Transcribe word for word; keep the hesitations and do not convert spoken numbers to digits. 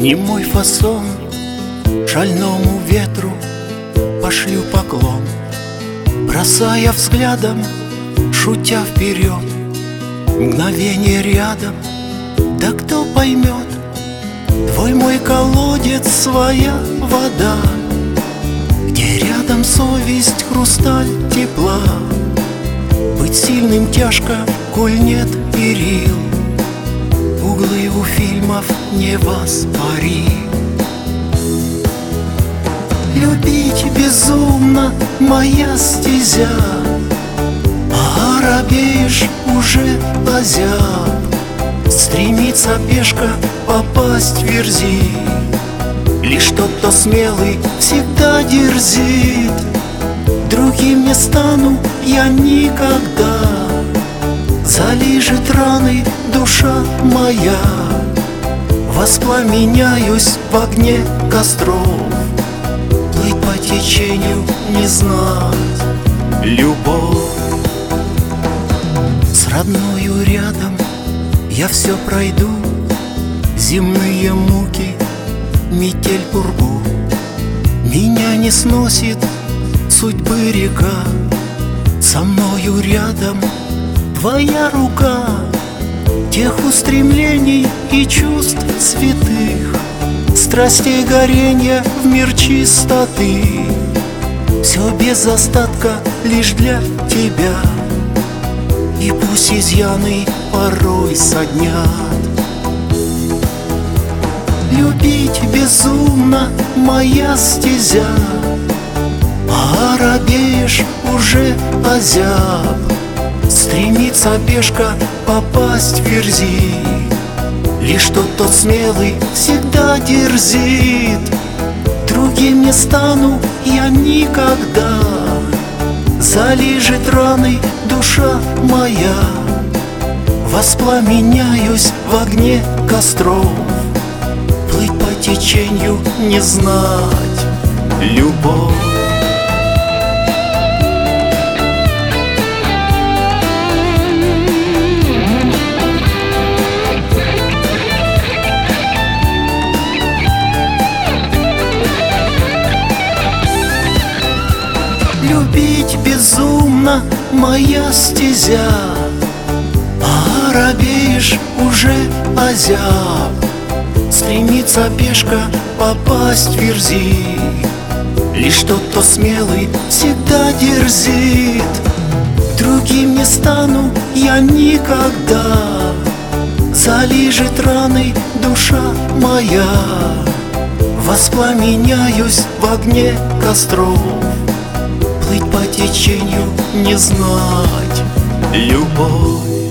Не мой фасон, шальному ветру пошлю поклон, бросая взглядом, шутя вперед. Мгновение рядом, да кто поймет? Твой мой колодец, своя вода, где рядом совесть, хрусталь тепла. Быть сильным тяжко, коль нет перил, углы у фильмов не воспарим. Любить безумно моя стезя, а оробеешь уже озяб. Стремится пешка попасть в верзи, лишь тот, кто смелый, всегда дерзит. Другим не стану я никогда, залижет раны душа моя. Воспламеняюсь в огне костров, плыть по течению, не знать любовь. С родною рядом я все пройду, земные муки, метель, пургу. Меня не сносит судьбы река, со мною рядом твоя рука. Тех устремлений и чувств святых, страстей горенья в мир чистоты, все без остатка лишь для тебя. И пусть изъяны порой соднят. Любить безумно моя стезя, а оробеешь уже озяб. Стремится пешка попасть в верзи, лишь тот, тот смелый, всегда дерзит. Другим не стану я никогда, залижет раны душа моя. Воспламеняюсь в огне костров, плыть по течению, не знать любовь. Любить безумно моя стезя, а оробеешь уже озяб. Стремится пешка попасть в верзи, лишь тот, кто смелый, всегда дерзит. Другим не стану я никогда, залижет раны душа моя. Воспламеняюсь в огне костров, плыть по течению, не знать любовь.